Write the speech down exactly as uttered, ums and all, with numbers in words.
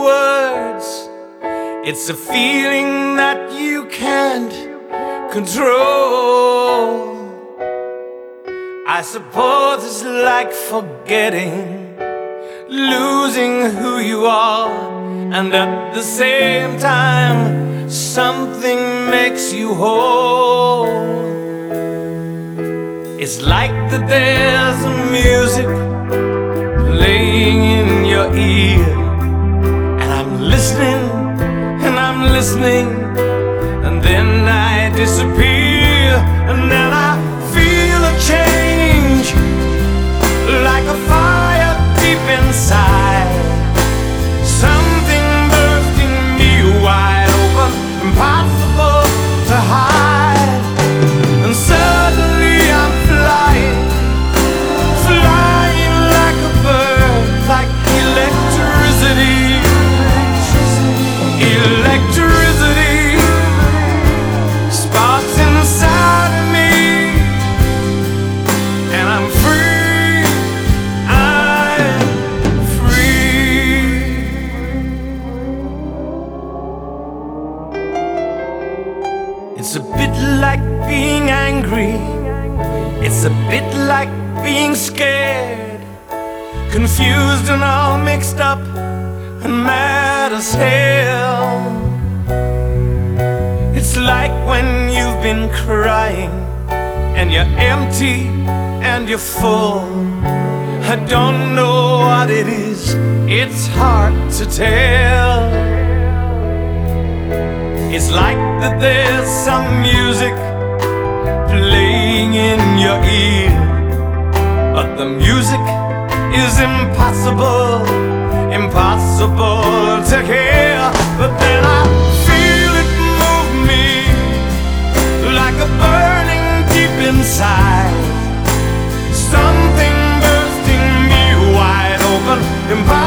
words. It's a feeling that you can't control. I suppose it's like forgetting, losing who you are, and at the same time something makes you whole. It's like that there's a music playing in your ear, and I'm listening, and I'm listening, and then I disappear, and then I feel a change, like a fire deep inside, something bursting me wide open, impossible to hide. And suddenly I'm flying, flying like a bird, like electricity, electricity, sparks inside of me, and I'm free, I'm free. It's a bit like being angry, it's a bit like being scared, confused and all mixed up and mad as hell. It's like when you've been crying and you're empty and you're full. I don't know what it is, it's hard to tell. It's like that there's some music playing in your ear, but the music is impossible, impossible to hear. But then I feel it move me, like a burning deep inside, something bursting me wide open, impossible